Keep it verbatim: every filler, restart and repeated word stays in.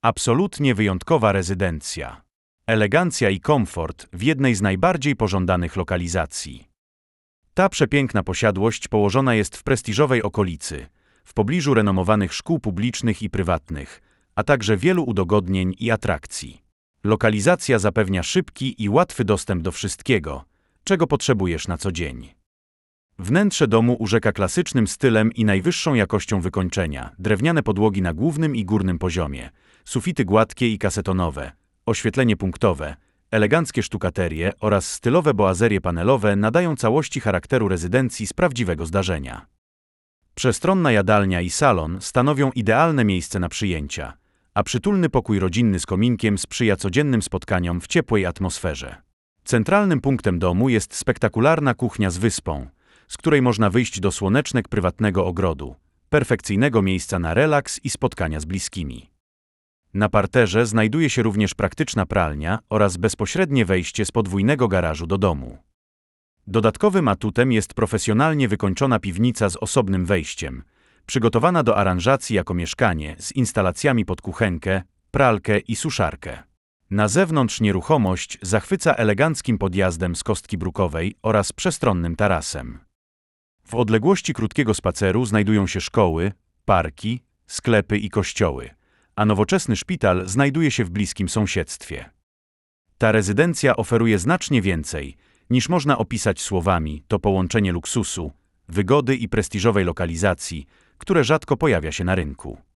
Absolutnie wyjątkowa rezydencja. Elegancja i komfort w jednej z najbardziej pożądanych lokalizacji. Ta przepiękna posiadłość położona jest w prestiżowej okolicy, w pobliżu renomowanych szkół publicznych i prywatnych, a także wielu udogodnień i atrakcji. Lokalizacja zapewnia szybki i łatwy dostęp do wszystkiego, czego potrzebujesz na co dzień. Wnętrze domu urzeka klasycznym stylem i najwyższą jakością wykończenia, drewniane podłogi na głównym i górnym poziomie, sufity gładkie i kasetonowe, oświetlenie punktowe, eleganckie sztukaterie oraz stylowe boazerie panelowe nadają całości charakteru rezydencji z prawdziwego zdarzenia. Przestronna jadalnia i salon stanowią idealne miejsce na przyjęcia, a przytulny pokój rodzinny z kominkiem sprzyja codziennym spotkaniom w ciepłej atmosferze. Centralnym punktem domu jest spektakularna kuchnia z wyspą, z której można wyjść do słonecznego prywatnego ogrodu, perfekcyjnego miejsca na relaks i spotkania z bliskimi. Na parterze znajduje się również praktyczna pralnia oraz bezpośrednie wejście z podwójnego garażu do domu. Dodatkowym atutem jest profesjonalnie wykończona piwnica z osobnym wejściem, przygotowana do aranżacji jako mieszkanie z instalacjami pod kuchenkę, pralkę i suszarkę. Na zewnątrz nieruchomość zachwyca eleganckim podjazdem z kostki brukowej oraz przestronnym tarasem. W odległości krótkiego spaceru znajdują się szkoły, parki, sklepy i kościoły, a nowoczesny szpital znajduje się w bliskim sąsiedztwie. Ta rezydencja oferuje znacznie więcej, niż można opisać słowami. To połączenie luksusu, wygody i prestiżowej lokalizacji, które rzadko pojawia się na rynku.